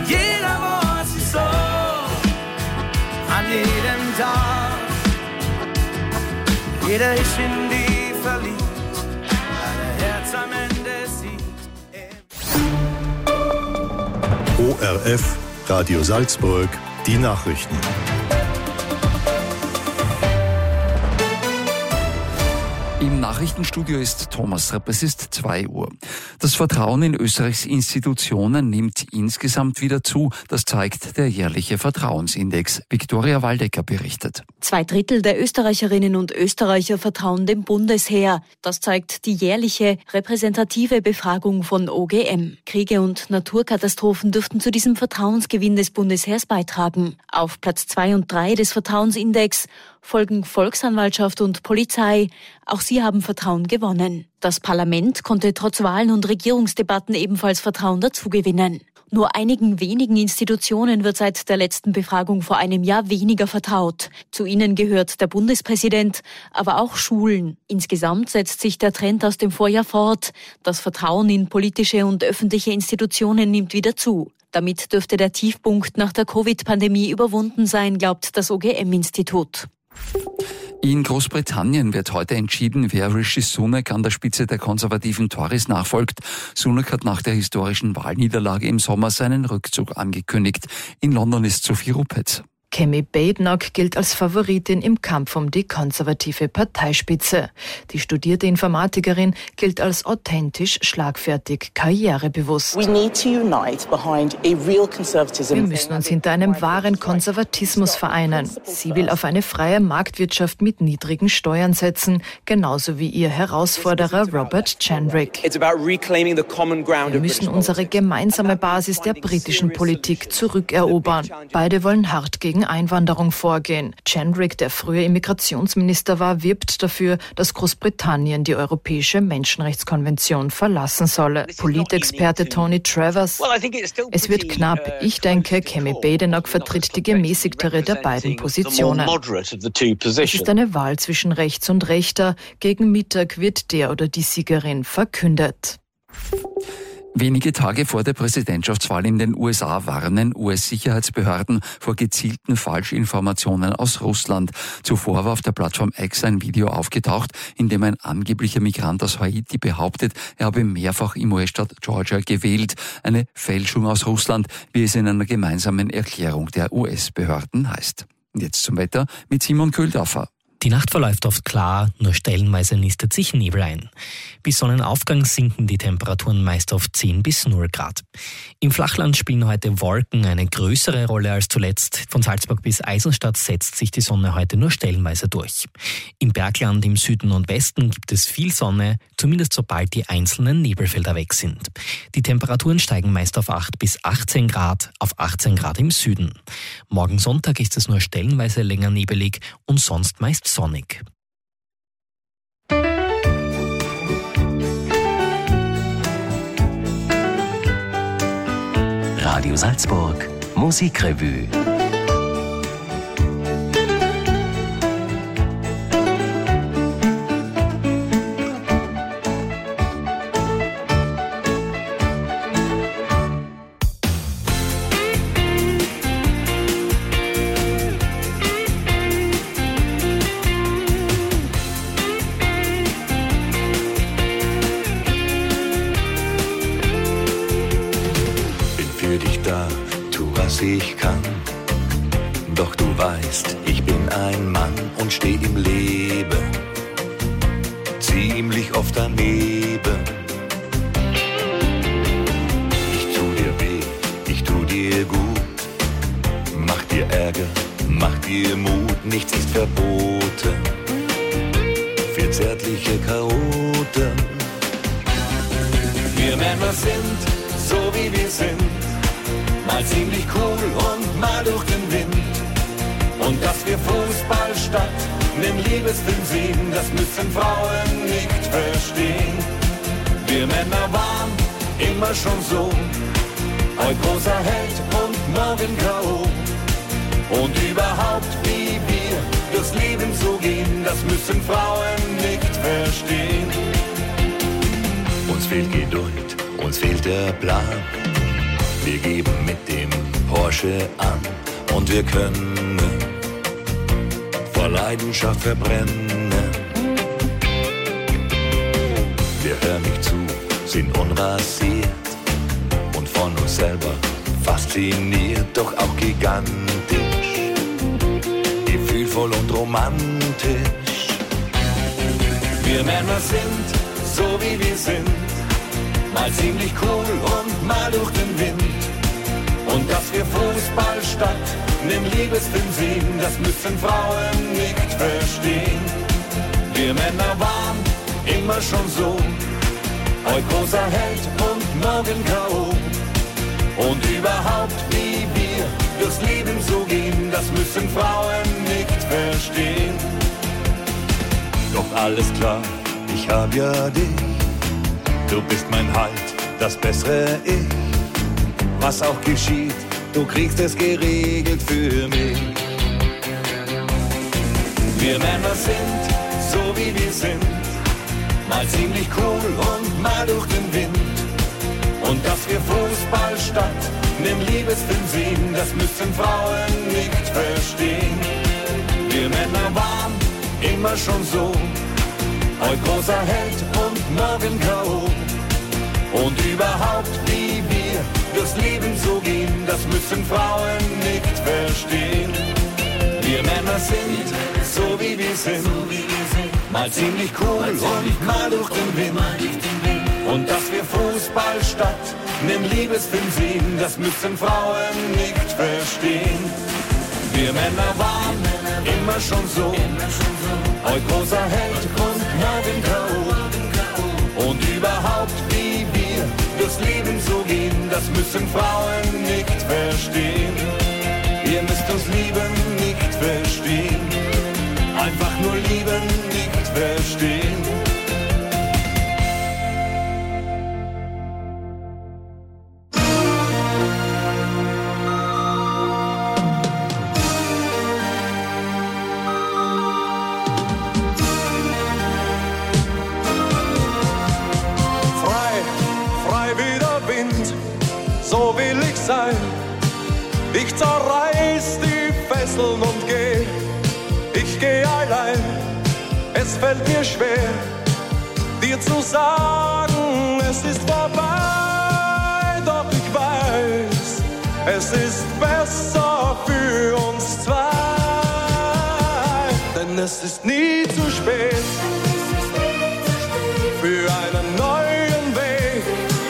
jeder muss es so, an jedem Tag. Jeder ist in die verliebt, weil der Herz am Ende sieht. ORF, Radio Salzburg, die Nachrichten. Im Nachrichtenstudio ist Thomas Rapp. Es ist 2 Uhr. Das Vertrauen in Österreichs Institutionen nimmt insgesamt wieder zu. Das zeigt der jährliche Vertrauensindex. Viktoria Waldecker berichtet. 2/3 der Österreicherinnen und Österreicher vertrauen dem Bundesheer. Das zeigt die jährliche repräsentative Befragung von OGM. Kriege und Naturkatastrophen dürften zu diesem Vertrauensgewinn des Bundesheers beitragen. Auf Platz 2 und 3 des Vertrauensindex folgen Volksanwaltschaft und Polizei. Auch sie haben Vertrauen gewonnen. Das Parlament konnte trotz Wahlen und Regierungsdebatten ebenfalls Vertrauen dazugewinnen. Nur einigen wenigen Institutionen wird seit der letzten Befragung vor einem Jahr weniger vertraut. Zu ihnen gehört der Bundespräsident, aber auch Schulen. Insgesamt setzt sich der Trend aus dem Vorjahr fort. Das Vertrauen in politische und öffentliche Institutionen nimmt wieder zu. Damit dürfte der Tiefpunkt nach der Covid-Pandemie überwunden sein, glaubt das OGM-Institut. In Großbritannien wird heute entschieden, wer Rishi Sunak an der Spitze der konservativen Tories nachfolgt. Sunak hat nach der historischen Wahlniederlage im Sommer seinen Rückzug angekündigt. In London ist Sophie Ruppert. Kemi Badenoch gilt als Favoritin im Kampf um die konservative Parteispitze. Die studierte Informatikerin gilt als authentisch, schlagfertig, karrierebewusst. Wir müssen uns hinter einem wahren Konservatismus vereinen. Sie will auf eine freie Marktwirtschaft mit niedrigen Steuern setzen, genauso wie ihr Herausforderer Robert Jenrick. Wir müssen unsere gemeinsame Basis der britischen Politik zurückerobern. Beide wollen hart gegen Einwanderung vorgehen. Jenrick, der früher Immigrationsminister war, wirbt dafür, dass Großbritannien die Europäische Menschenrechtskonvention verlassen solle. Politexperte Tony Travers: Es wird knapp. Ich denke, Kemi Badenoch vertritt die gemäßigtere der beiden Positionen. Es ist eine Wahl zwischen rechts und rechter. Gegen Mittag wird der oder die Siegerin verkündet. Wenige Tage vor der Präsidentschaftswahl in den USA warnen US-Sicherheitsbehörden vor gezielten Falschinformationen aus Russland. Zuvor war auf der Plattform X ein Video aufgetaucht, in dem ein angeblicher Migrant aus Haiti behauptet, er habe mehrfach im US-Staat Georgia gewählt. Eine Fälschung aus Russland, wie es in einer gemeinsamen Erklärung der US-Behörden heißt. Und jetzt zum Wetter mit Simon Köhldorfer. Die Nacht verläuft oft klar, nur stellenweise nistet sich Nebel ein. Bis Sonnenaufgang sinken die Temperaturen meist auf 10 bis 0 Grad. Im Flachland spielen heute Wolken eine größere Rolle als zuletzt. Von Salzburg bis Eisenstadt setzt sich die Sonne heute nur stellenweise durch. Im Bergland im Süden und Westen gibt es viel Sonne, zumindest sobald die einzelnen Nebelfelder weg sind. Die Temperaturen steigen meist auf 8 bis 18 Grad, auf 18 Grad im Süden. Morgen Sonntag ist es nur stellenweise länger nebelig und sonst meist sonnig. Radio Salzburg Musikrevue. Ich kann, doch du weißt, ich bin ein Mann und steh im Leben ziemlich oft daneben. Ich tu dir weh, ich tu dir gut, mach dir Ärger, mach dir Mut, nichts ist verboten für zärtliche Chaoten. Wir Männer sind so wie wir sind, mal ziemlich cool und mal durch den Wind. Und dass wir Fußball statt nem Liebesfilm sehen, das müssen Frauen nicht verstehen. Wir Männer waren immer schon so, heute großer Held und morgen K.O. Und überhaupt, wie wir durchs Leben so gehen, das müssen Frauen nicht verstehen. Uns fehlt Geduld, uns fehlt der Plan. Wir geben mit dem Porsche an und wir können vor Leidenschaft verbrennen. Wir hören nicht zu, sind unrasiert und von uns selber fasziniert, doch auch gigantisch, gefühlvoll und romantisch. Wir Männer sind so wie wir sind, mal ziemlich cool und mal durch den Wind. Und dass wir Fußball statt nem Liebesfilm sehen, das müssen Frauen nicht verstehen. Wir Männer waren immer schon so, heute großer Held und morgen K.O. Und überhaupt wie wir durchs Leben so gehen, das müssen Frauen nicht verstehen. Doch alles klar, ich hab ja dich, du bist mein Halt, das bessere Ich. Was auch geschieht, du kriegst es geregelt für mich. Wir Männer sind so wie wir sind, mal ziemlich cool und mal durch den Wind. Und dass wir Fußball statt nem Liebesfilm sehen, das müssen Frauen nicht verstehen. Wir Männer waren immer schon so, heute großer Held und morgen K.O. Und überhaupt wie wir durchs Leben so gehen, das müssen Frauen nicht verstehen. Wir Männer sind so wie wir sind, mal ziemlich cool und mal durch den Wind. Und dass wir Fußball statt nem Liebesfilm sehen, das müssen Frauen nicht verstehen. Wir Männer waren immer schon so, heute großer Held und morgen K.O. Und überhaupt wie wir durchs Leben so gehen, das müssen Frauen nicht verstehen. Ihr müsst uns lieben, nicht verstehen, einfach nur lieben, nicht verstehen. So will ich sein, ich zerreiß die Fesseln und geh, ich geh allein, es fällt mir schwer, dir zu sagen, es ist vorbei, doch ich weiß, es ist besser für uns zwei, denn es ist nie zu spät für einen neuen Weg.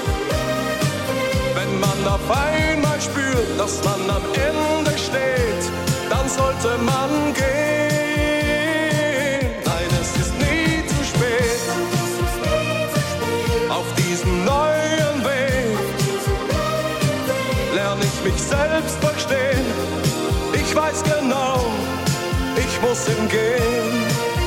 Wenn man auf einmal spürt, dass man am Ende steht, dann sollte man gehen. Nein, es ist nie zu spät auf diesem neuen Weg. Lerne ich mich selbst verstehen. Ich weiß genau, ich muss ihm gehen.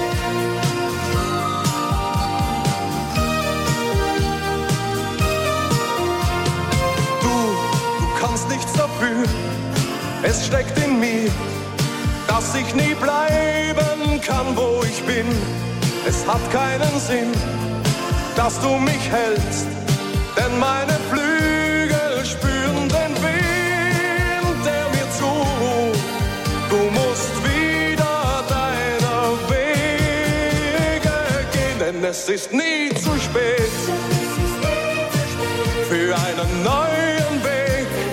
Nichts dafür, es steckt in mir, dass ich nie bleiben kann, wo ich bin. Es hat keinen Sinn, dass du mich hältst, denn meine Flügel spüren den Wind, der mir zuruft. Du musst wieder deiner Wege gehen, denn es ist nie zu spät für einen neuen Weg.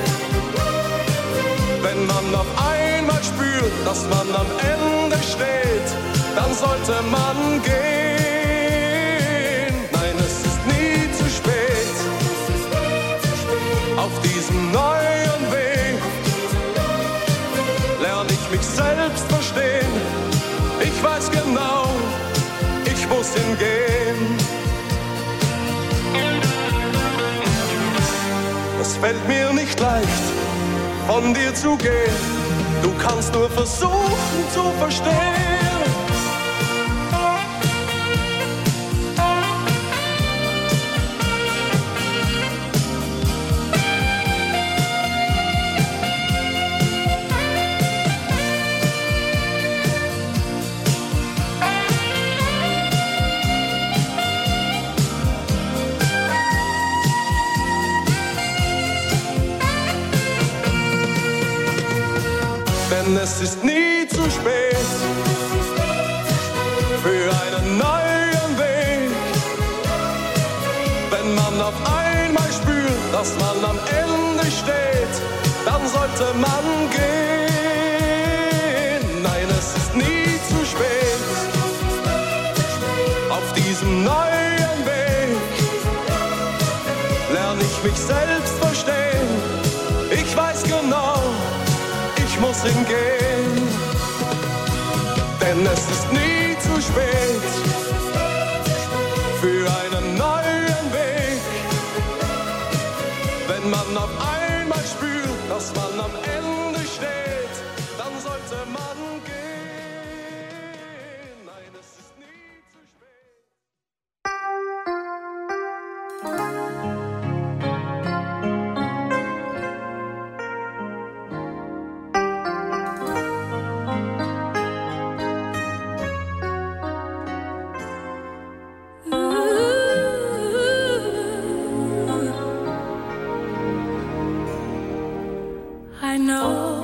Wenn man auf einmal spürt, dass man am Ende steht, dann sollte man gehen. Nein, es ist nie zu spät auf diesem neuen Weg. Lerne ich mich selbst verstehen. Ich weiß genau, ich muss hingehen. Es fällt mir nicht leicht, von dir zu gehen, du kannst nur versuchen zu verstehen. Denn es ist nie zu spät für einen neuen Weg. Wenn man auf einmal spürt, dass man am Ende steht, dann sollte man gehen. Nein, es ist nie zu spät. Auf diesem neuen Weg lerne ich mich selbst verstehen. Ich weiß genau, ich muss hingehen. Denn es ist nie zu spät für einen neuen Weg. Wenn man auf einmal spürt, dass man am Ende steht, dann sollte man gehen. Nein, es ist nie zu spät. I know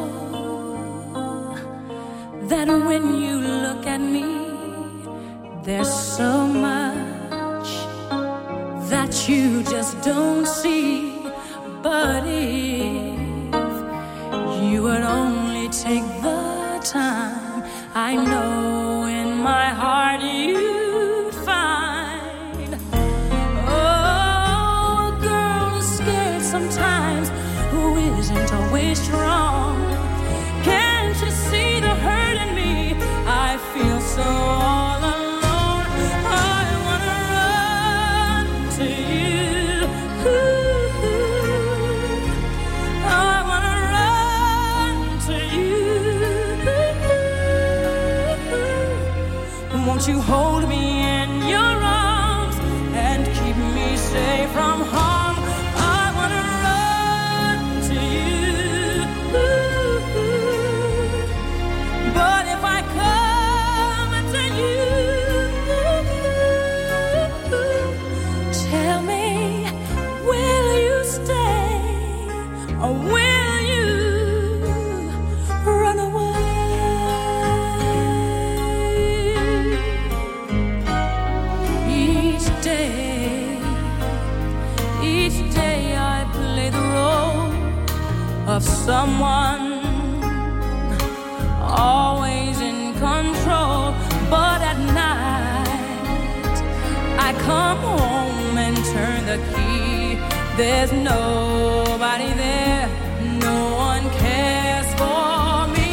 that when you look at me, there's so much that you just don't see. But if you would only take the time, I know in my heart you'd find. Oh, a girl is scared sometimes who isn't always strong. Can't you see the hurt in me? I feel so all alone. I wanna run to you. I wanna run to you. Won't you hold me in your arms and keep me safe from harm? I wanna run to you. But if I come to you, tell me, will you stay or will you run away? Each day I play the role of someone always in control. But at night I come home and turn the key. There's nobody there, no one cares for me.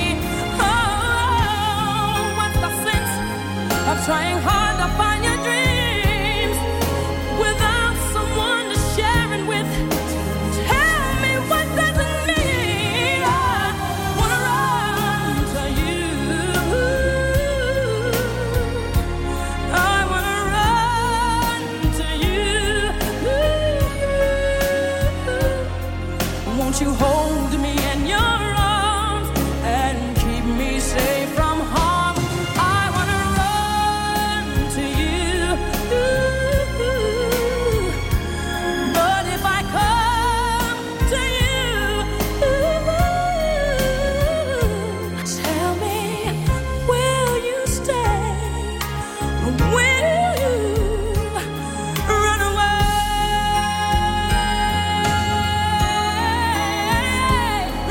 Oh, what's the sense of trying hard to find your dreams without someone to share it with? Tell me, what does it mean? I wanna run to you. I wanna run to you. Won't you hold me in your arms and keep me safe from harm? I wanna run to you. But if I come to you, tell me, will you stay or will you run away?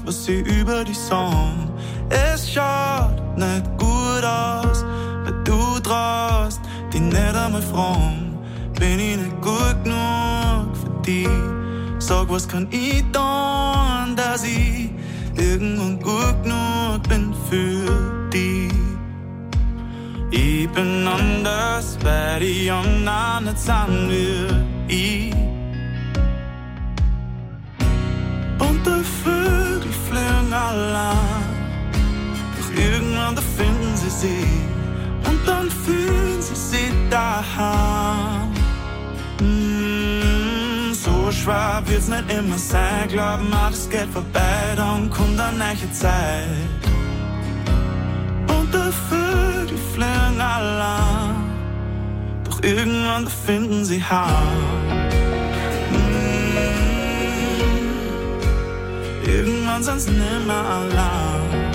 was sie über dich sagen. Es schaut nicht gut aus, weil du traust dich nicht einmal fragen. Bin ich nicht gut genug für dich? Sag, was kann ich tun, dass ich irgendwann gut genug bin für dich? Ich bin anders, weil die anderen nicht sind wie ich. Und die Vögel fliegen allein, doch irgendwann da finden sie sich und dann fühlen sie sich daheim. So schwer wird's nicht immer sein, glauben wir, das geht vorbei, dann kommt eine neue Zeit. Und die Vögel fliegen allein, doch irgendwann da finden sie heim. Irgendwann sind's nimmer allein.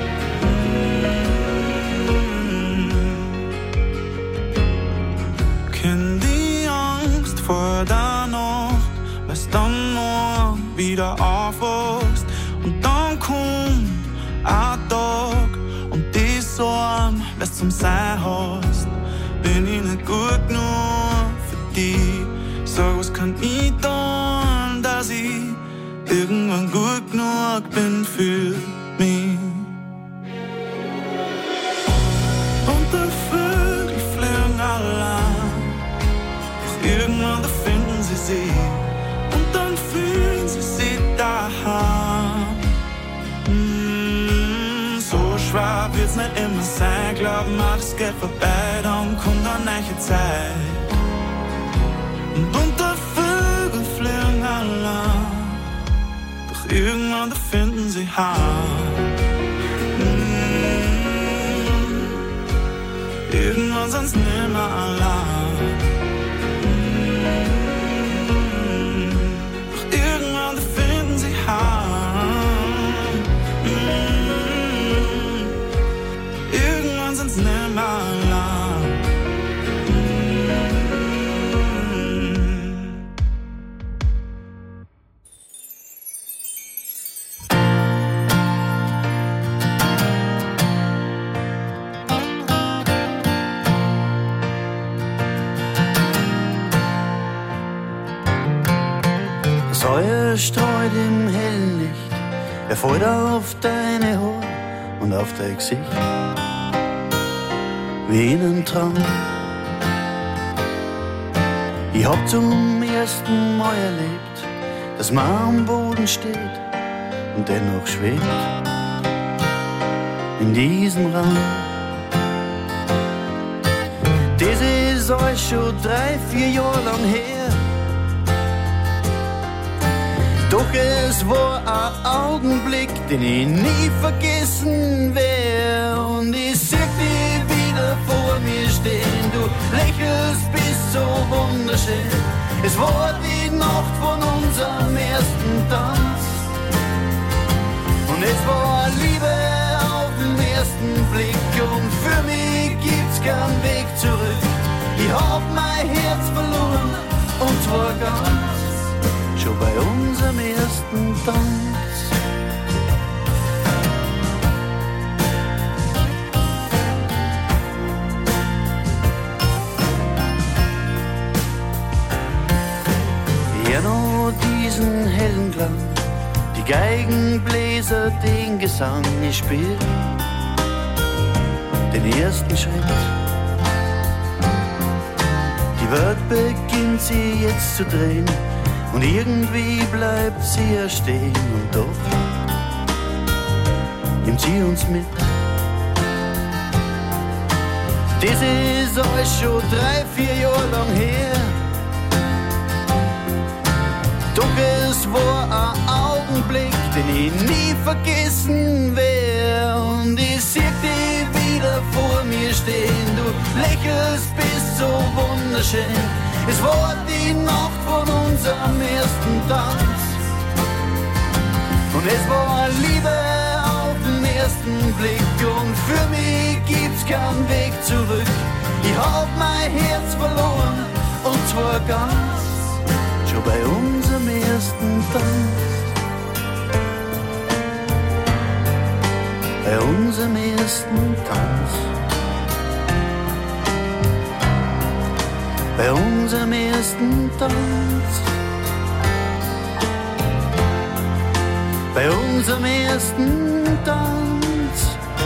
Kenn die Angst vor der Nacht, weil's dann nur wieder aufwachst. Und dann kommt ein Tag und die Sorgen, weil's zum Sein hast. Bin ich nicht gut genug für dich? Sag, was kann ich tun, dass ich irgendwann gut genug bin für mich? Und die Vögel fliegen allein, doch irgendwann da finden sie sich und dann fühlen sie sich daheim. So schwer wird's nicht immer sein, glauben wir, das geht vorbei, dann kommt eine neue Zeit. Und die Vögel fliegen allein, irgendwann da finden sie heim. Irgendwann sind's nimmer allein. Doch irgendwann da finden sie heim. Irgendwann sind's nimmer allein. Feuer streut im hellen Licht, er fällt auf deine Haare und auf dein Gesicht, wie in einem Traum. Ich hab zum ersten Mal erlebt, dass man am Boden steht und dennoch schwebt in diesem Raum. Das ist alles schon 3-4 Jahre lang her. Doch es war ein Augenblick, den ich nie vergessen wär. Und ich seh dich wieder vor mir stehen. Du lächelst, bist so wunderschön. Es war die Nacht von unserem ersten Tanz. Und es war Liebe auf den ersten Blick. Und für mich gibt's keinen Weg zurück. Ich hab mein Herz verloren, und zwar ganz, schon bei unserem ersten Tanz. Ja, noch diesen hellen Klang, die Geigenbläser, den Gesang, ich spiel den ersten Schritt. Die Welt beginnt sie jetzt zu drehen, und irgendwie bleibt sie ja stehen, und doch nimmt sie uns mit. Das ist alles schon 3-4 Jahre lang her. Doch es war ein Augenblick, den ich nie vergessen wär. Und ich seh dich wieder vor mir stehen. Du lächelst, bist so wunderschön. Es war die Nacht von unserem ersten Tanz. Und es war Liebe auf den ersten Blick. Und für mich gibt's keinen Weg zurück. Ich hab mein Herz verloren, und zwar ganz, schon bei unserem ersten Tanz. bei unserem ersten Tanz. Bei unserem ersten Tanz. Bei unserem ersten Tanz.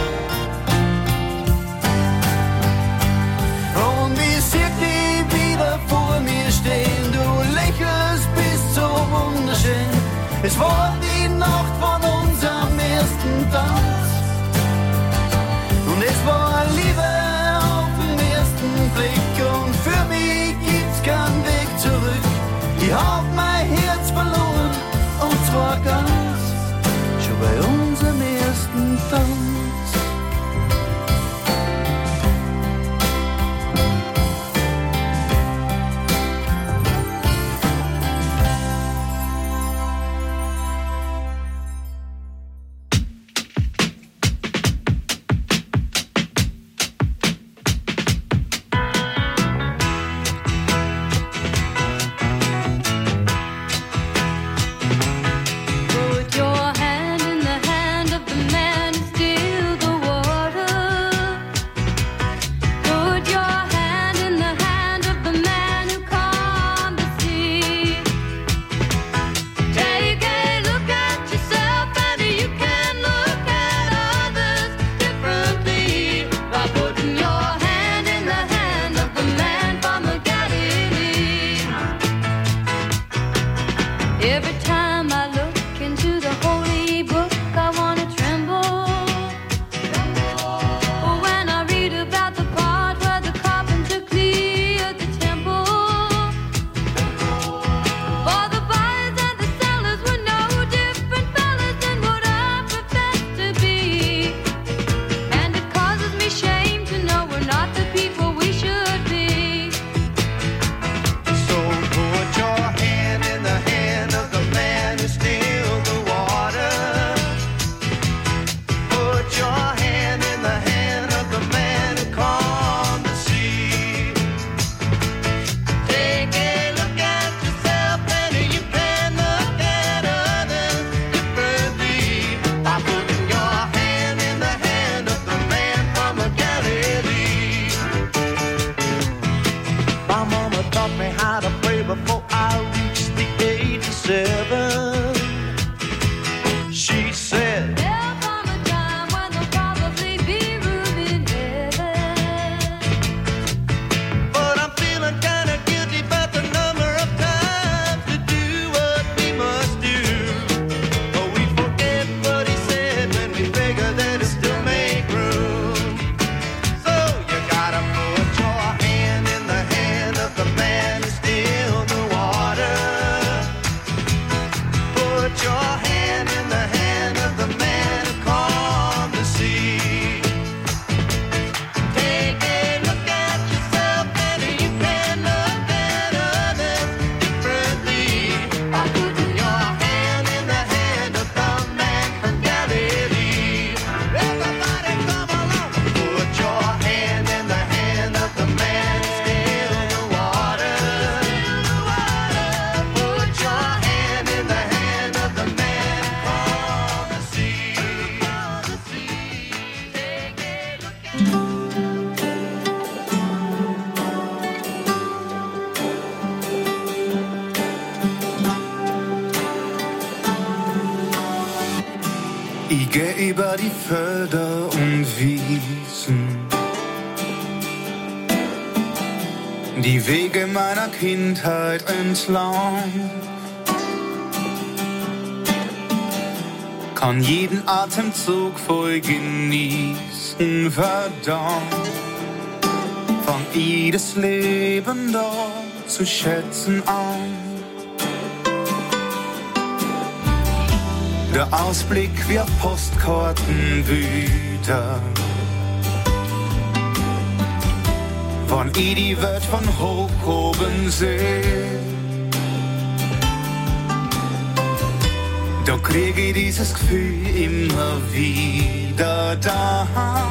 Und ich sehe dich wieder vor mir stehen, du lächelst, bist so wunderschön. Es war die Nacht von unserem ersten Tanz. Und es war Liebe auf den ersten Blick. Und für mich gibt's keinen Weg zurück. Ich hab mein Herz verloren, und zwar ganz, schon bei unserem ersten Tanz. Ich geh über die Felder und Wiesen, die Wege meiner Kindheit entlang, kann jeden Atemzug voll genießen, verdammt, fang ich das Leben dort zu schätzen an. Der Ausblick wie Postkartenbilder, wann ich die Welt von hoch oben seh, da krieg ich dieses Gefühl immer wieder da.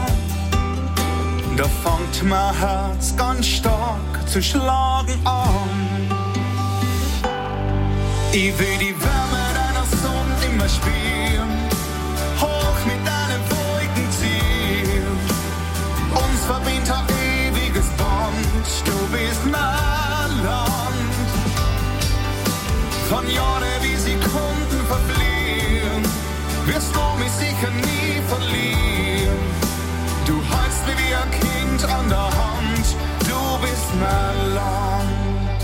Da fängt mein Herz ganz stark zu schlagen an. Ich will die Wärme deiner Sonne immer spüren, hoch mit deinen Wolken mich sicher nie verlieren. Du hältst mich wie ein Kind an der Hand, du bist mein Land.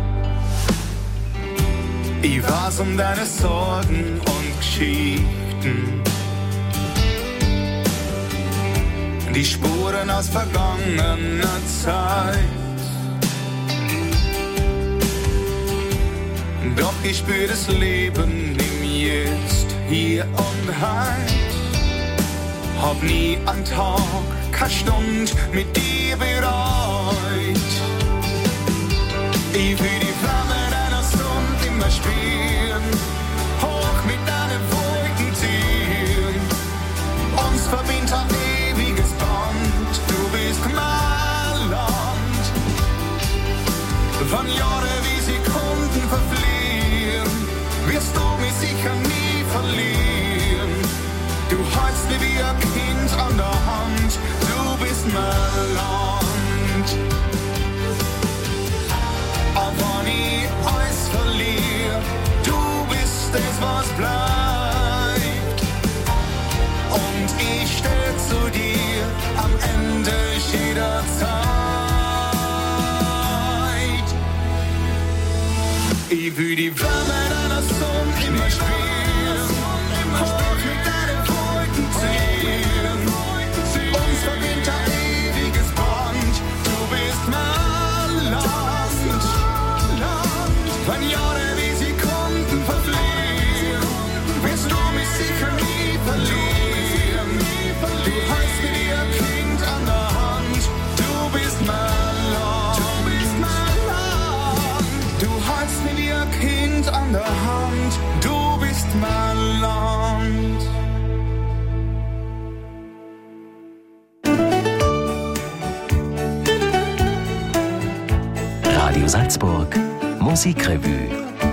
Ich weiß um deine Sorgen und Geschichten, die Spuren aus vergangener Zeit. Doch ich spür das Leben im Jetzt, hier und heut. Hab nie einen Tag, keine Stunde mit dir bereut. Ich will die Flamme deiner Sonne immer spüren, hoch mit deinen Wolken ziehen. Uns verbindet ein ewiges Band, du bist mein Land. Wenn Jahre wie Sekunden verfliehen, wirst du mich sicher nie verlieren. Du hältst mich wie ein Kind an der Hand, du bist mein Land. Aber wenn ich alles verliere, du bist es, was bleibt. Und ich steh zu dir am Ende jeder Zeit. Ich will die Wärme deiner Sonne immer spüren, hoch mit deinen Wolken ziehen. Uns verbindet ein ewiges Band, du bist mein Land. Wenn Jahre wie Sekunden verfliehen, wirst du mich sicher nie verlieren. Du hältst mich wie ein Kind an der Hand, du bist mein Land. Du hältst mich wie ein Kind an der Hand, du bist mein Land. Radio Salzburg Musikrevue.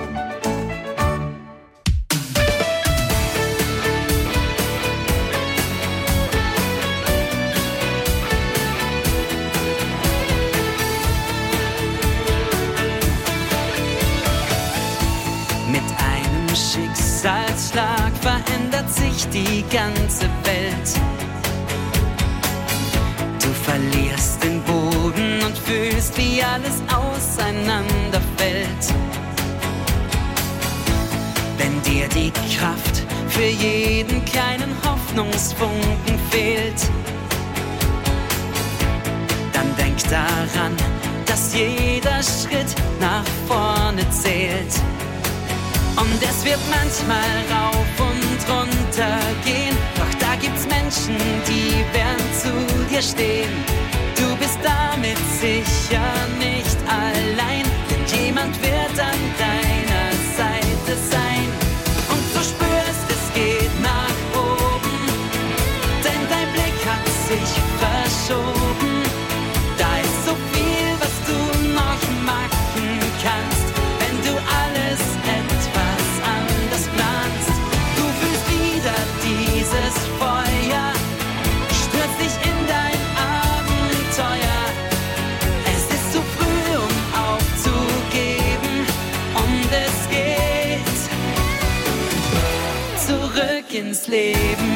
Mit einem Schicksalsschlag verändert sich die ganze Welt. Du verlierst den Boden und fühlst, wie alles auseinanderfällt. Wenn dir die Kraft für jeden kleinen Hoffnungsfunken fehlt, dann denk daran, dass jeder Schritt nach vorne zählt. Und es wird manchmal rauf und runter gehen, doch da gibt's Menschen, die werden zu dir stehen. Du bist damit sicher nicht allein, denn jemand wird an deiner Seite sein. Und du spürst, es geht nach oben, denn dein Blick hat sich verschoben. Da ist so viel, was du noch machen kannst, wenn du alles etwas anders planst. Du fühlst wieder dieses Feuer, stürzt dich in dein Abenteuer. Es ist zu früh, um aufzugeben, und es geht zurück ins Leben.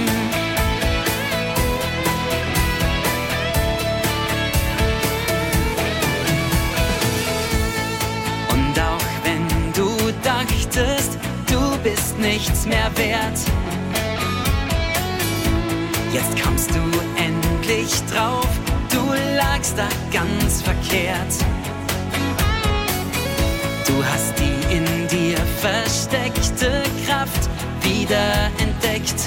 Und auch wenn du dachtest, du bist nichts mehr wert, jetzt kommst du endlich drauf, du lagst da ganz verkehrt. Du hast die in dir versteckte Kraft wieder entdeckt,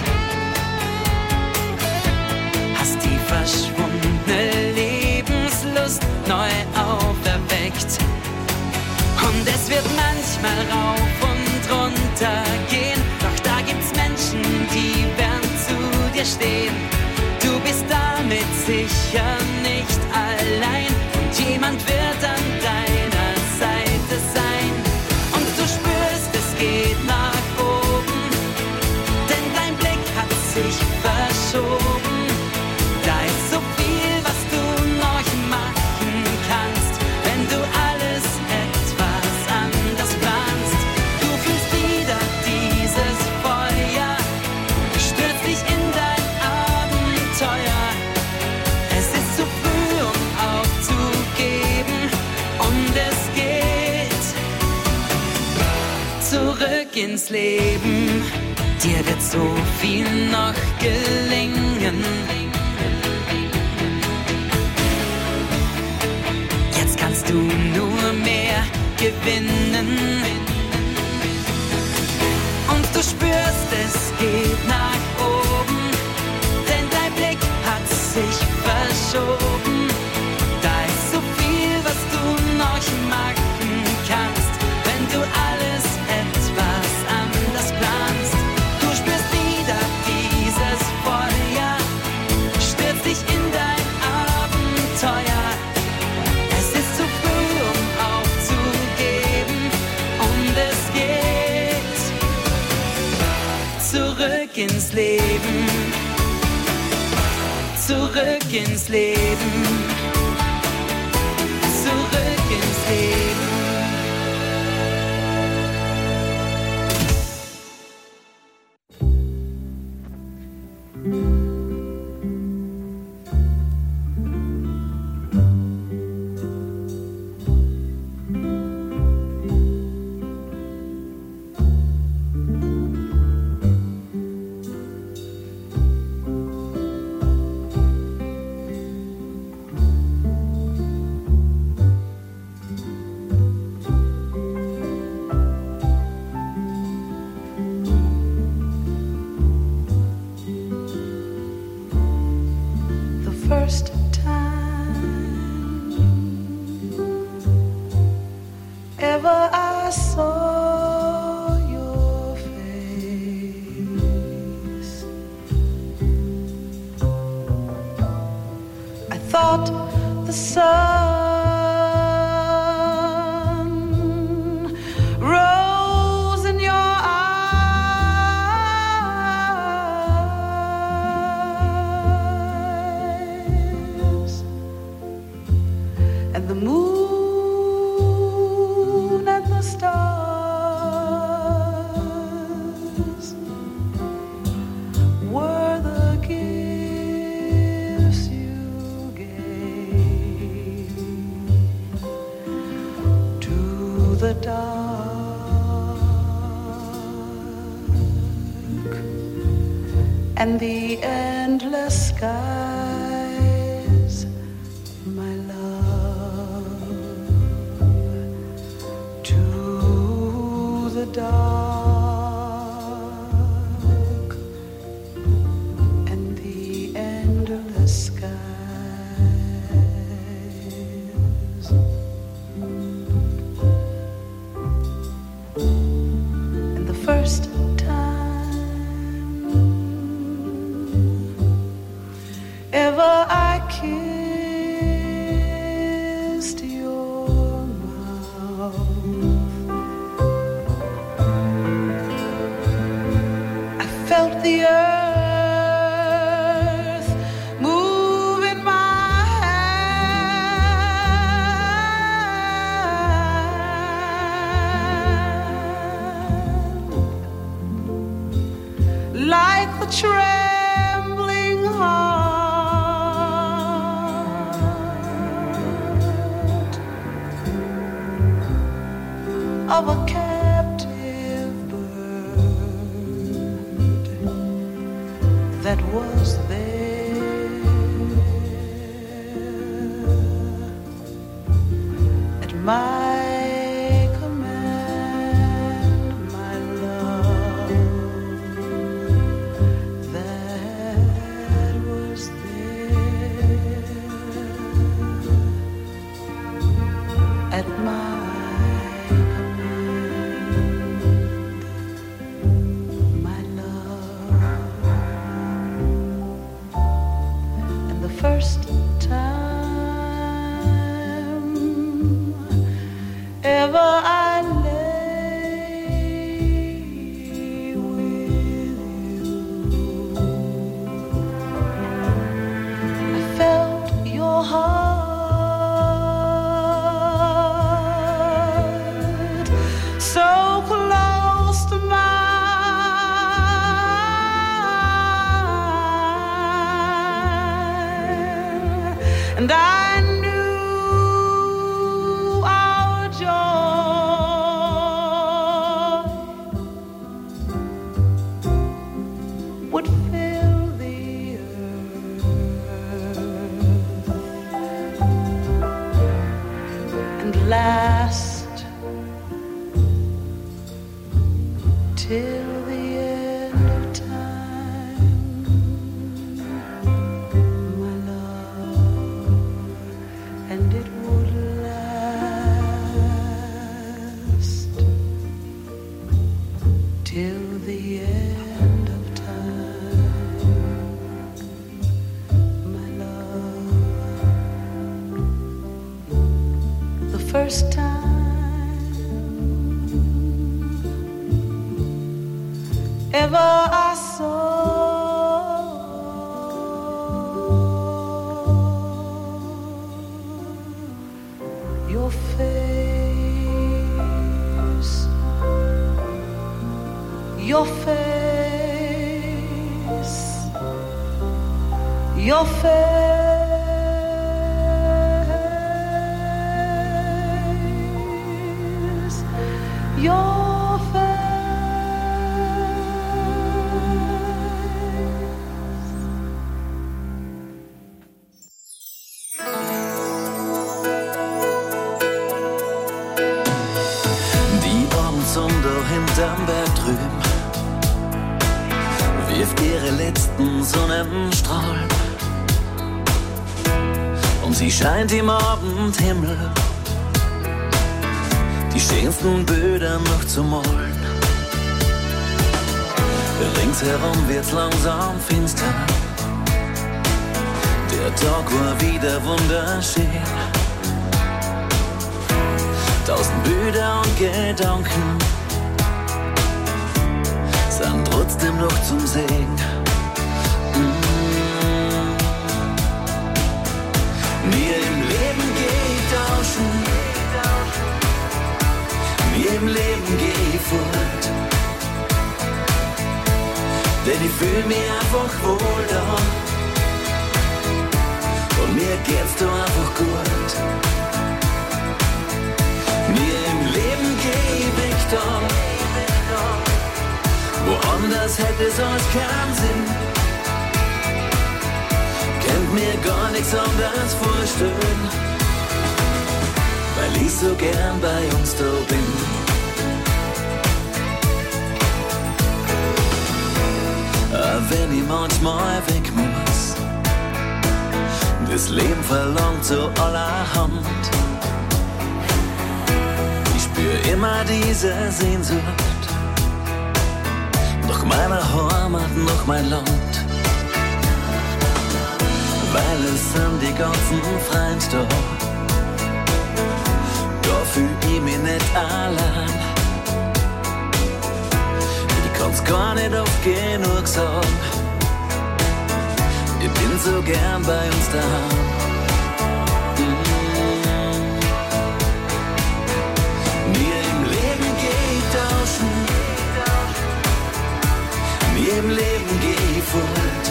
hast die verschwundene Lebenslust neu auferweckt. Und es wird manchmal rauf und runter gehen, doch da gibt's Menschen, die werden zu dir stehen. Du bist damit sicher nicht allein, und jemand wird an deiner Seite sein. Und du spürst, es geht nach oben, denn dein Blick hat sich verschoben. Da ist so viel, was du noch machen kannst, wenn du alles etwas anders planst. Du fühlst wieder dieses Feuer, stürzt ins Leben. Dir wird so viel noch gelingen. Jetzt kannst du nur mehr gewinnen. Und du spürst, es geht nach oben, denn dein Blick hat sich verschoben. Da ist so viel, was du noch machen kannst, wenn du alles etwas anders planst. Du spürst wieder dieses Feuer, stürzt dich in dein Abenteuer. Es ist zu früh, um aufzugeben, und es geht zurück ins Leben, zurück ins Leben, zurück ins Leben. And the endless skies, my love, to the dark and the endless skies. And the first ever I kissed your mouth, I felt the earth move in my hand, like the trembling heart of a captive bird that was there at my command, my love, that was there at my first time ever I lay with you, I felt your heart so close to mine. And I knew our joy first time ever I saw your face, your face, your face. Your Die Abendsonne hinterm Berg drüben wirft ihre letzten Sonnenstrahlen und sie scheint im Abendhimmel die schönsten Bilder noch zu malen. Ringsherum wird's langsam finster, der Tag war wieder wunderschön. 1000 Bilder und Gedanken sind trotzdem noch zum Sehen. Mir im Leben geht tauschen, mir im Leben geh ich fort, denn ich fühl mich einfach wohl da und mir geht's da einfach gut. Mir im Leben geh ich weg da, woanders hätte es sonst keinen Sinn. Könnt mir gar nichts anderes vorstellen, weil ich so gern bei uns da bin. Auch wenn ich manchmal weg muss, das Leben verlangt so allerhand. Ich spür immer diese Sehnsucht nach meiner Heimat, nach mein Land. Weil es sind die ganzen Freunde da, da fühl ich mich nicht allein. Ich kann's gar nicht oft genug sagen, ich bin so gern bei uns daheim. Mir im Leben geh ich tauschen, mir im Leben geh ich fort,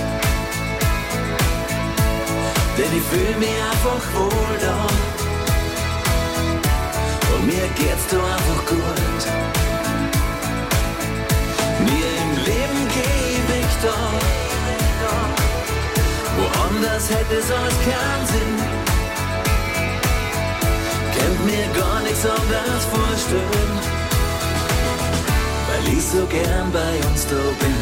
denn ich fühl mich einfach wohl da und mir geht's da einfach gut. Mir im Leben geh ich weg da, woanders hätte es alles keinen Sinn. Könnt mir gar nichts anderes vorstellen, weil ich so gern bei uns da bin.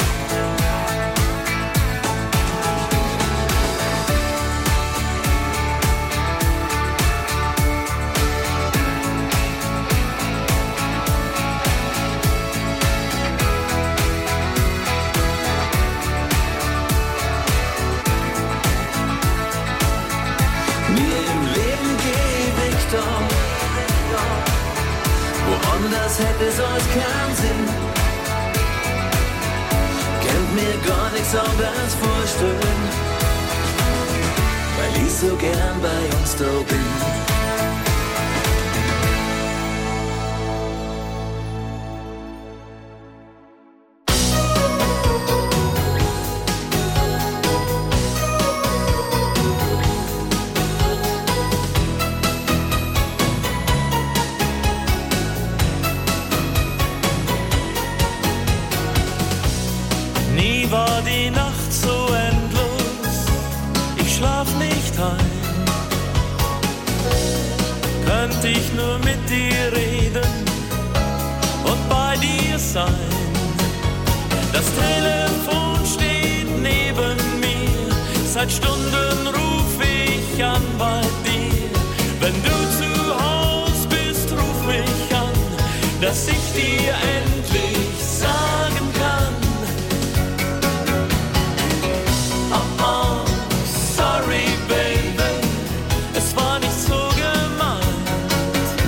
Woanders hätte es alles keinen Sinn. Könnt mir gar nichts anderes vorstellen, weil ich so gern bei uns da bin. War die Nacht so endlos, ich schlaf nicht ein. Könnte ich nur mit dir reden und bei dir sein. Das Telefon steht neben mir, seit Stunden ruf ich an bei dir. Wenn du zu Haus bist, ruf mich an, dass ich dir endlich sagen kann. Sorry, Baby, es war nicht so gemeint.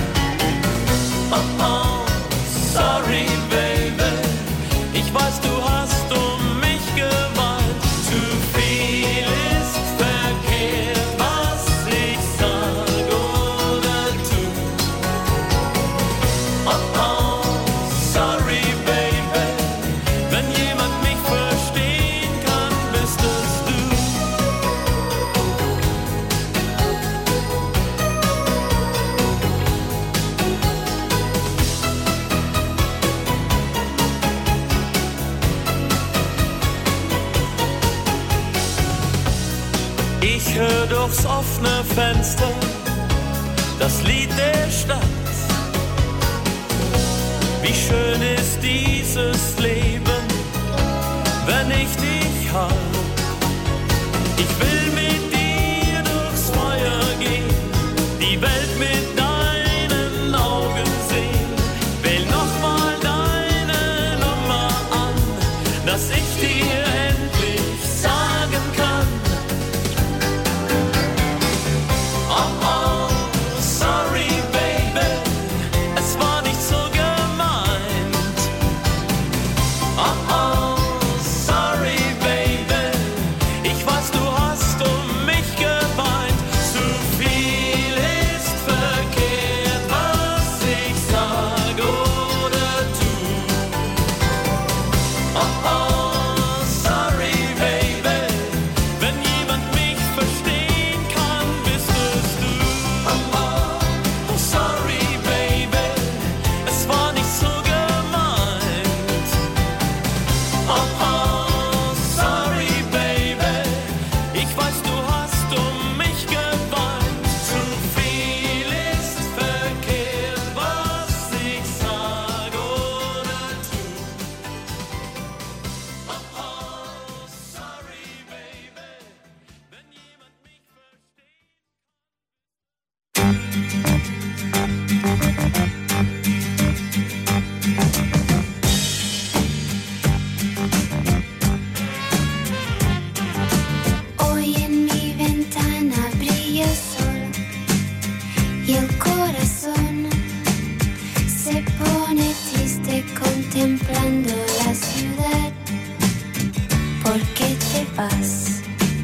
Ich hör durchs offene Fenster das Lied der Stadt. Wie schön ist dieses Leben, wenn ich dich hab. Ich will mit dir durchs Feuer gehen, die Welt mit deinen Augen sehen. Wähl nochmal deine Nummer an, dass ich dir endlich sagen kann. Oh oh, sorry baby, es war nicht so gemeint. Oh oh, sorry baby, ich weiß, du hast um mich geweint. Zu viel ist verkehrt, was ich sag oder tu. Oh oh, sorry baby, wenn jemand mich verstehen kann, bist es du. Oh oh, sorry baby, es war nicht so gemeint. Oh oh, sorry baby, ich weiß, du hast um mich geweint. Zu viel ist verkehrt, was ich sag oder tu. Oh oh, sorry baby, wenn jemand mich Hoy en mi ventana brilla el sol y el corazón se pone triste contemplando la ciudad. ¿Por qué te vas?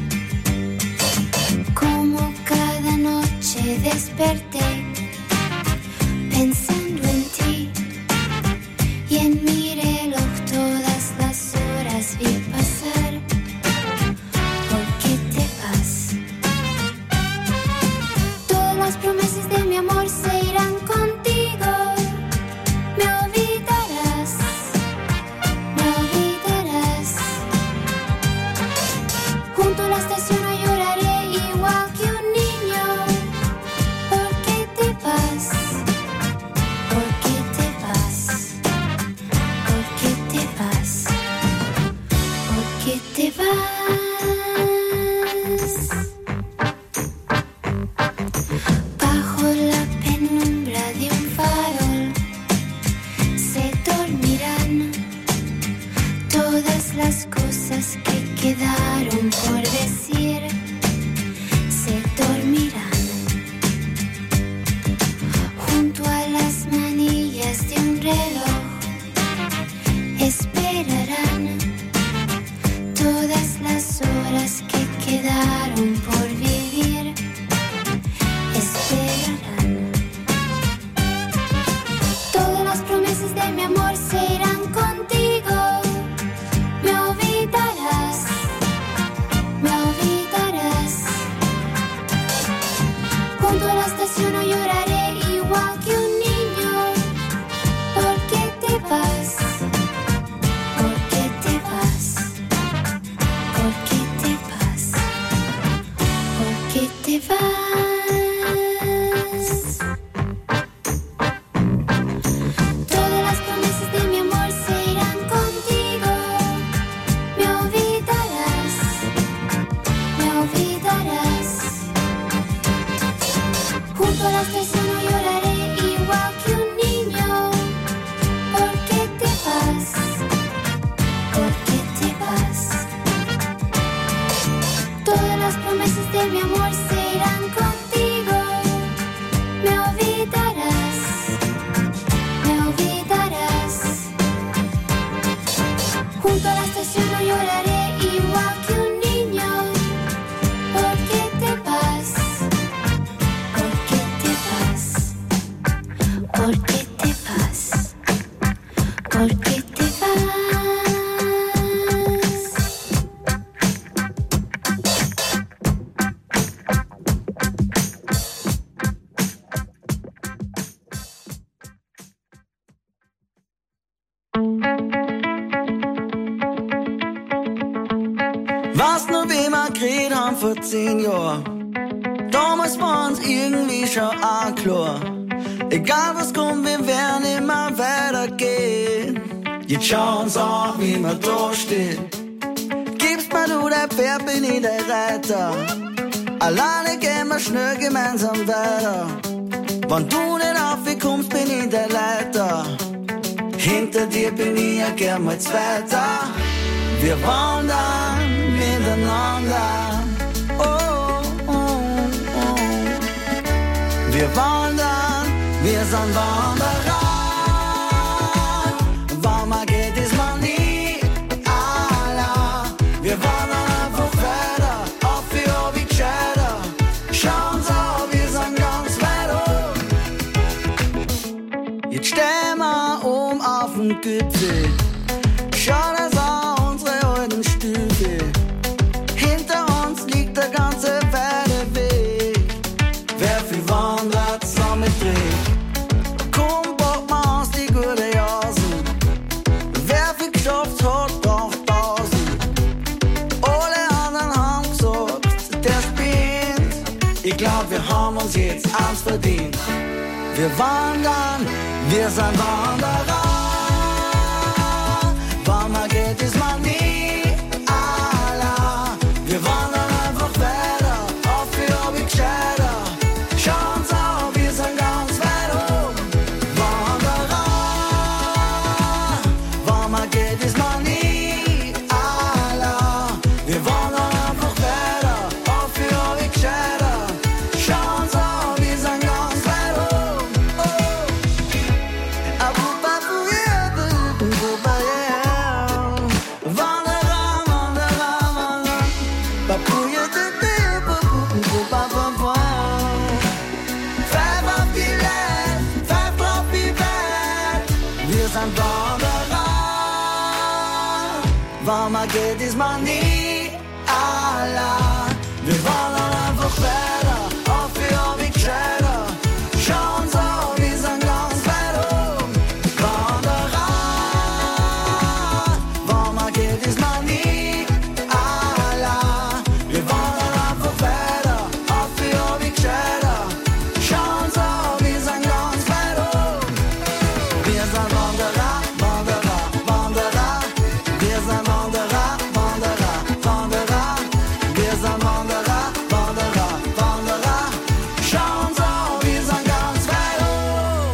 Como cada noche desperté pensando en ti y en mi reloj todas las horas vi pasar. ¿Por qué te vas? Todas las promesas de mi amor se irán contigo. Me olvidarás, me olvidarás. Junto a la estación no lloraré igual que un niño. ¿Por qué te vas? ¿Por qué te vas? ¿Por qué te vas? ¿Por qué te vas? Bajo la penumbra de un farol se dormirán todas las cosas que quedaron por decir. Se dormirán junto a las manillas de un reloj. Esperarán todas las horas que quedaron por vivir. Esperarán. Todas las promesas de mi amor se irán contigo. Me olvidarás, me olvidarás. Junto a la estación no lloraré igual que un niño. ¿Por qué te vas? ¿Por qué te vas? ¿Por qué te vas? ¿Por qué te vas? Todas las promesas de mi amor se irán contigo. Me olvidarás, me olvidarás. Junto a la estación no lloraré igual que un niño. ¿Por qué te vas? ¿Por qué te vas? Todas las promesas de mi amor se irán contigo. Me olvidarás, me olvidarás. Junto a la estación no lloraré igual que un niño. ¿Por qué te vas? ¿Por qué te vas? ¿Por qué te vas? ¿Por qué te vas? Weißt nur, wie man geredet haben vor 10 Jahren. Damals war uns irgendwie schon auch klar. Egal was kommt, wir werden immer weitergehen. Jetzt schau uns an, wie wir da stehen. Gibst mir du dein Pferd, bin ich der Reiter. Alleine gehen wir schnell gemeinsam weiter. Wenn du nicht aufkommst, bin ich der Leiter. Hinter dir bin ich ja gern mal Zweiter. Wir wandern miteinander. Oh, oh, oh. Wir wandern, wir sind Wanderer. Wann man geht, ist man nie allein. Wir wandern einfach weiter, auf wie ob ich gescheiter. Schau uns auf, wir sind ganz weit oben. Jetzt stehen wir auf den Gipfel. Schau das an, unsere alten Stühle. Hinter uns liegt der ganze weite Weg. Wer viel wandert, zusammen trägt. Komm, pack mal aus die gute Jasen. Wer viel geschafft hat, braucht 1000. Alle anderen haben gesagt, der spinnt. Ich glaub, wir haben uns jetzt eins verdient. Wir wandern, wir sind Wanderer. Wann man geht, ist man nie allein. Wir wandern einfach weiter, auf wie ob ich gescheiter. Schau uns auf, wir sind ganz weit oben. Wanderer. Wann man geht, ist man nie allein. Wir wandern einfach weiter, auf wie ob ich gescheiter. Schau uns auf, wir sind ganz weit oben. Wann man geht, ist man nie allein. Wir wandern einfach weiter, auf wie ob ich gescheiter. Schau uns auf, wir sind ganz weit oben. Wanderer. Wann man geht, ist man nie allein. Wir wandern einfach weiter, auf wie ob ich gescheiter. Schau uns auf, wir sind ganz weit oben. Wir sind Wanderer, Wanderer, Wanderer. Wir sind Wanderer, Wanderer, Wanderer. Wir sind Wanderer, Wanderer, Wanderer. Schau uns auf, wir sind ganz weit oben.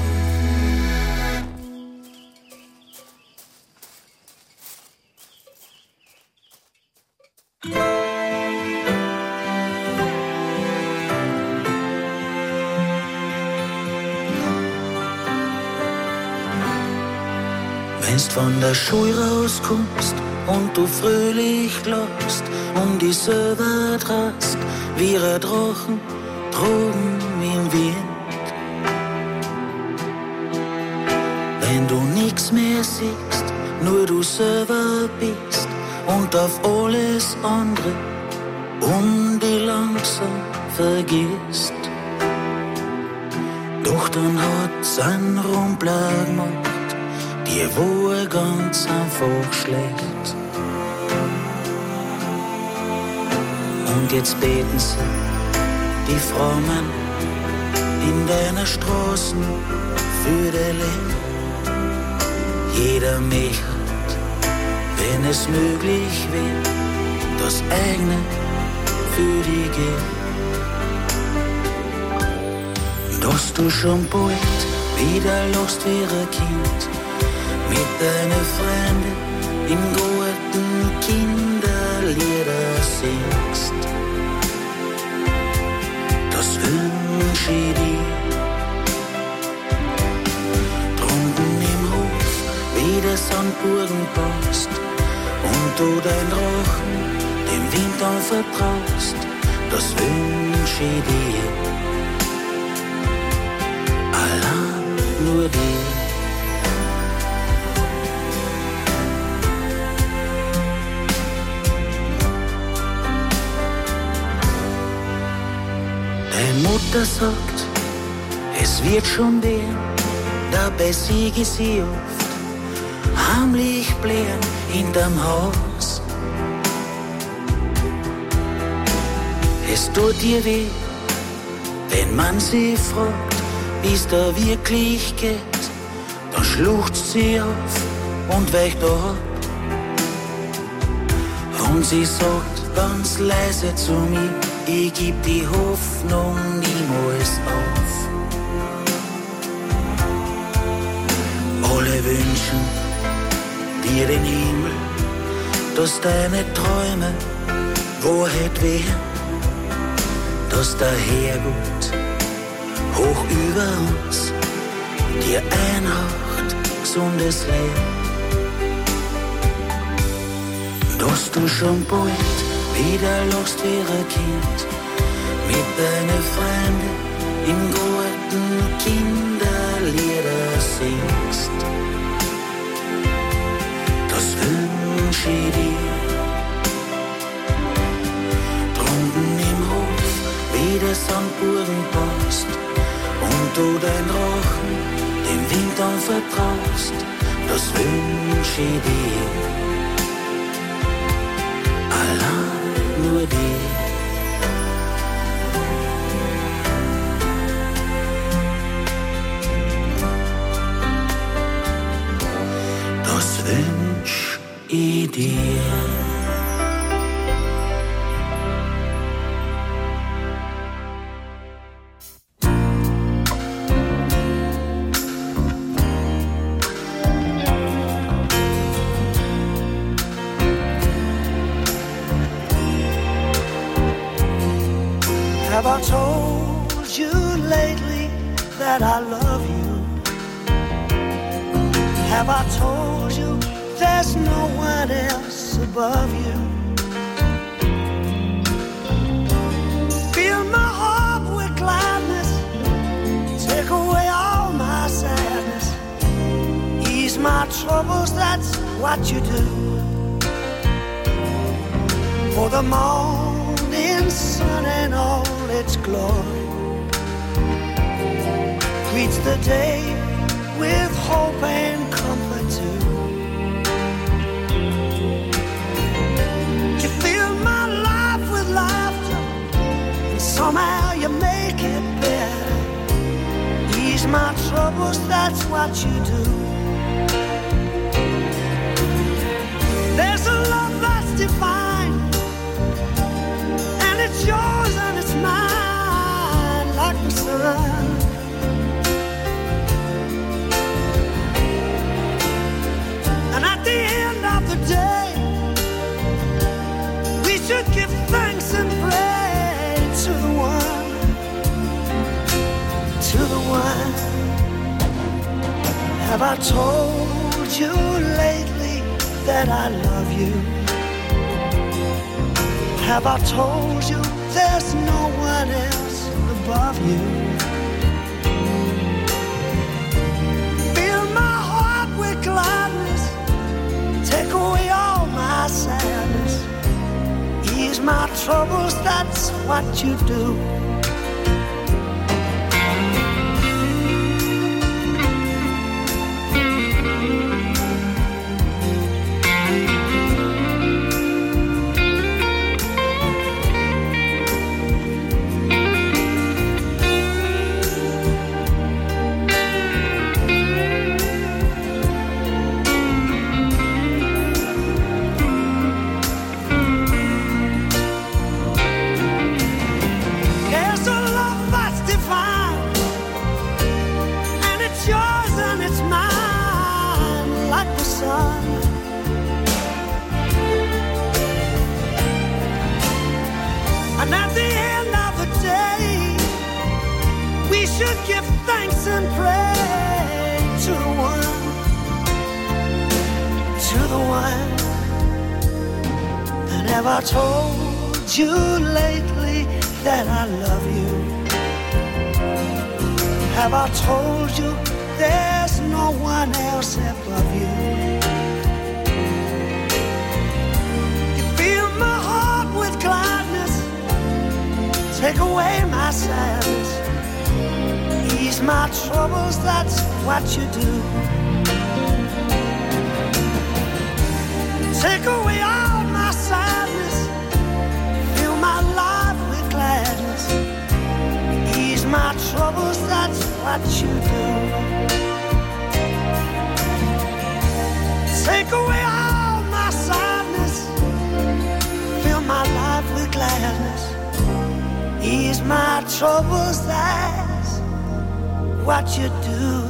Wenn's von der Schule rauskommst und du fröhlich lachst und dich selber drast, wie ein Drachen droben im Wind. Wenn du nix mehr siehst, nur du selber bist und auf alles andere und die langsam vergisst. Doch dann hat's ein Rumpler gemacht, dir war ganz einfach schlecht. Und jetzt beten sie, die Frommen in deiner Straßen für dein Leben. Jeder möchte, wenn es möglich wäre, das eigene für die geben. Dass du schon bald wieder lachst wie ein Kind, mit deinen Freunden im Garten Kinderlieder singst. Das wünsch ich dir. Drunten im Hof, wie der Sandburgen passt und du dein Drachen dem Wind anvertraust. Das wünsch ich dir. Allein nur dir. Mutter sagt, es wird schon werden, dabei siege sie oft, heimlich blären in dem Haus. Es tut dir weh, wenn man sie fragt, wie's da wirklich geht. Dann schluchzt sie auf und weicht ab. Und sie sagt ganz leise zu mir, ich geb die Hoffnung niemals auf. Alle wünschen dir den Himmel, dass deine Träume Wahrheit werden, dass der Herrgott hoch über uns dir einhaucht gesundes Leben. Dass du schon bald wieder lachst wie ein Kind, mit deinen Freunden im Garten Kinderlieder singst. Das wünsch ich dir. Drunten im Hof, wie der Sandburgen passt, und du dein Drachen dem Wind dann vertraust, das wünsch ich dir. Allein nur dir. Das wünsch ich dir. Have I told you lately that I love you? Have I told you there's no one else above you? Fill my heart with gladness, take away all my sadness, ease my troubles, that's what you do. For the morning sun and all its glory greets the day with hope and comfort too. You fill my life with laughter, and somehow you make it better. Ease my troubles, that's what you do. There's a love that's divine, and it's yours and it's mine like the sun. And at the end of the day, we should give thanks and pray to the one, to the one. Have I told you lately that I love you? Have I told you there's no one else above you? Fill my heart with gladness, take away all my sadness, ease my troubles, that's what you do. And at the end of the day, we should give thanks and pray to the one, to the one. And have I told you lately that I love you? Have I told you there's no one else above you? You fill my heart with gladness, take away my sadness, ease my troubles, that's what you do. Take away all my sadness, fill my life with gladness. sadness. Ease my troubles, that's what you do.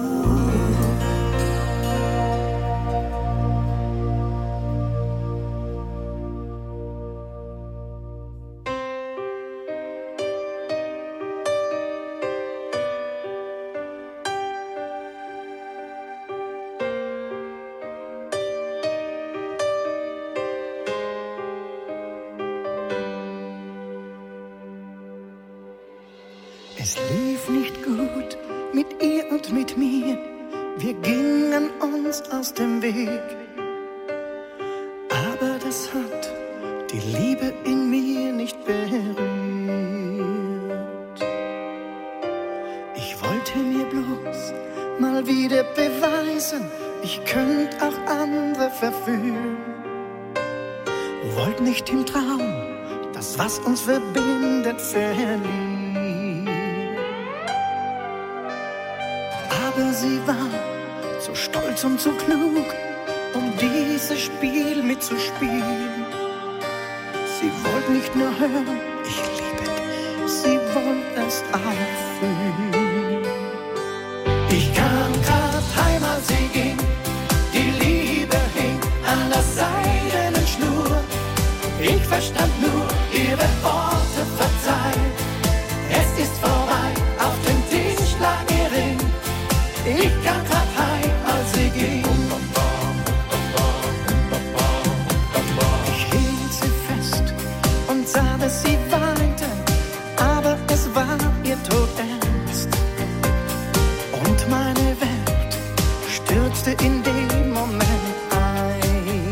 Es lief nicht gut mit ihr und mit mir, wir gingen uns aus dem Weg. Aber das hat die Liebe in mir nicht berührt. Ich wollte mir bloß mal wieder beweisen, ich könnte auch andere verführen. Wollt nicht im Traum das, was uns verbindet, verlieren. Aber sie war zu stolz und zu klug, um dieses Spiel mitzuspielen. Sie wollte nicht nur hören, ich liebe dich, sie wollte es auch fühlen. Ich kam grad heim, als sie ging, die Liebe hing an der seidenen Schnur. Ich verstand nur ihre Worte, verzeih, es ist vorbei, auf dem Tisch lag ihr Ring. Ich kam grad heim, als sie ging. Ich hielt sie fest und sah, dass sie weinte, aber es war ihr Tod ernst. Und meine Welt stürzte in dem Moment ein.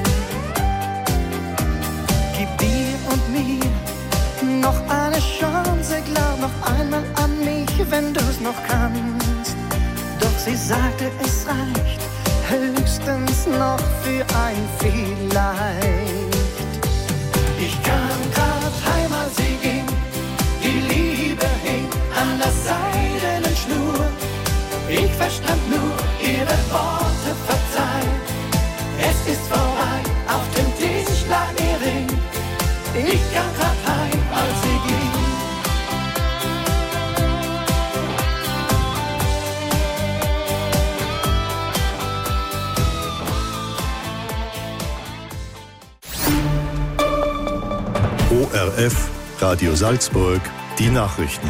Gib dir und mir noch eine Chance, glaub noch einmal an mich, wenn du's noch kannst. Doch sie sagte, es reicht höchstens noch für ein Vielleicht. Ich kam grad heim, als sie ging, die Liebe hing an der seidenen Schnur. Ich verstand nur ihre Worte, verzeih, es ist vorbei, auf dem Tisch lag ihr Ring. Ich kam grad heim, als sie ging. ORF, Radio Salzburg, die Nachrichten.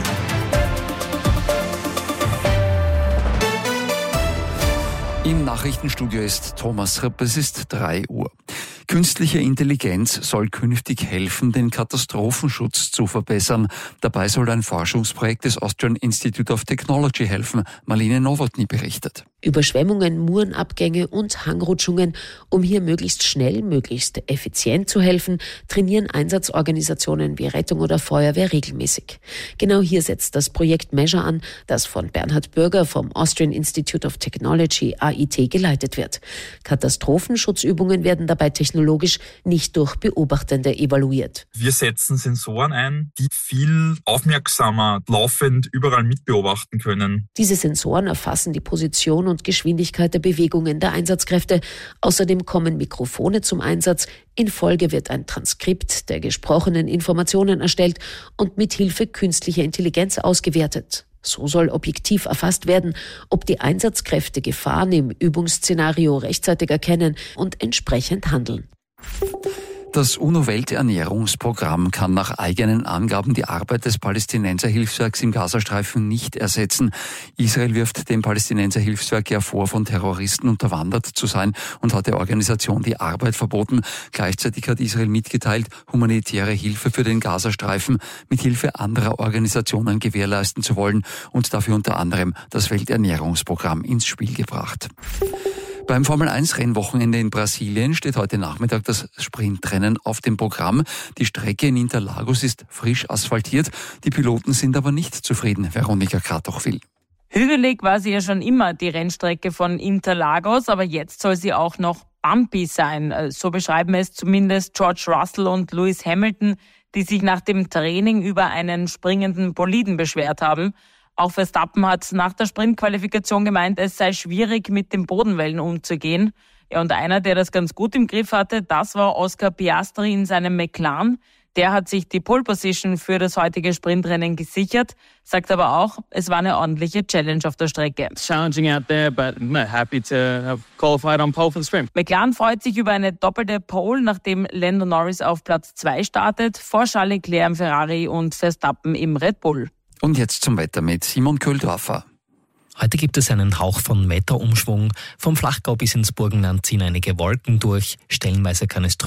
Im Nachrichtenstudio ist Thomas Ripp, es ist 3 Uhr. Künstliche Intelligenz soll künftig helfen, den Katastrophenschutz zu verbessern. Dabei soll ein Forschungsprojekt des Austrian Institute of Technology helfen. Marlene Nowotny berichtet. Überschwemmungen, Murenabgänge und Hangrutschungen. Um hier möglichst schnell, möglichst effizient zu helfen, trainieren Einsatzorganisationen wie Rettung oder Feuerwehr regelmäßig. Genau hier setzt das Projekt Measure an, das von Bernhard Bürger vom Austrian Institute of Technology AIT geleitet wird. Katastrophenschutzübungen werden dabei technologisch, nicht durch Beobachtende evaluiert. Wir setzen Sensoren ein, die viel aufmerksamer laufend überall mitbeobachten können. Diese Sensoren erfassen die Position und Geschwindigkeit der Bewegungen der Einsatzkräfte. Außerdem kommen Mikrofone zum Einsatz. In Folge wird ein Transkript der gesprochenen Informationen erstellt und mithilfe künstlicher Intelligenz ausgewertet. So soll objektiv erfasst werden, ob die Einsatzkräfte Gefahren im Übungsszenario rechtzeitig erkennen und entsprechend handeln. Das UNO-Welternährungsprogramm kann nach eigenen Angaben die Arbeit des Palästinenserhilfswerks im Gazastreifen nicht ersetzen. Israel wirft dem Palästinenserhilfswerk ja vor, von Terroristen unterwandert zu sein und hat der Organisation die Arbeit verboten. Gleichzeitig hat Israel mitgeteilt, humanitäre Hilfe für den Gazastreifen mit Hilfe anderer Organisationen gewährleisten zu wollen und dafür unter anderem das Welternährungsprogramm ins Spiel gebracht. Beim Formel-1-Rennwochenende in Brasilien steht heute Nachmittag das Sprintrennen auf dem Programm. Die Strecke in Interlagos ist frisch asphaltiert. Die Piloten sind aber nicht zufrieden. Veronika Kratochwil. Hügelig war sie ja schon immer, die Rennstrecke von Interlagos, aber jetzt soll sie auch noch bumpy sein. So beschreiben es zumindest George Russell und Lewis Hamilton, die sich nach dem Training über einen springenden Boliden beschwert haben. Auch Verstappen hat nach der Sprintqualifikation gemeint, es sei schwierig, mit den Bodenwellen umzugehen. Ja, und einer, der das ganz gut im Griff hatte, das war Oscar Piastri in seinem McLaren. Der hat sich die Pole Position für das heutige Sprintrennen gesichert, sagt aber auch, es war eine ordentliche Challenge auf der Strecke. Challenging out there, but happy to have qualified on pole for the sprint. McLaren freut sich über eine doppelte Pole, nachdem Lando Norris auf Platz 2 startet, vor Charles Leclerc im Ferrari und Verstappen im Red Bull. Und jetzt zum Wetter mit Simon Köhldorfer. Heute gibt es einen Hauch von Wetterumschwung. Vom Flachgau bis ins Burgenland ziehen einige Wolken durch. Stellenweise kann es